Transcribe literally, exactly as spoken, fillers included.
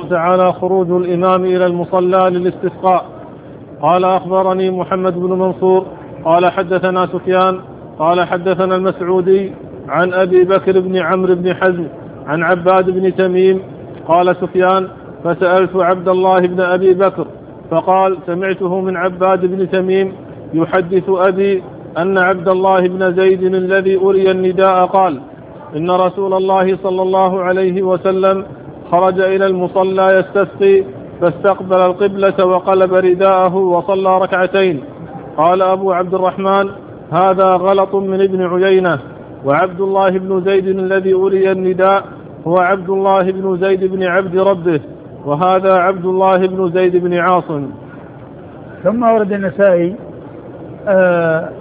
الله تعالى خروج الإمام إلى المصلى للاستسقاء. قال أخبرني محمد بن منصور قال حدثنا سفيان قال حدثنا المسعودي عن أبي بكر بن عمرو بن حزم عن عباد بن تميم قال سفيان فسألت عبد الله بن أبي بكر فقال سمعته من عباد بن تميم يحدث أبي أن عبد الله بن زيد الذي أري النداء قال إن رسول الله صلى الله عليه وسلم خرج إلى المصلى يستسقي فاستقبل القبلة وقلب رداءه وصلى ركعتين. قال أبو عبد الرحمن هذا غلط من ابن عيينة، وعبد الله بن زيد الذي أري النداء هو عبد الله بن زيد بن عبد ربه، وهذا عبد الله بن زيد بن عاصم. ثم ورد النسائي آه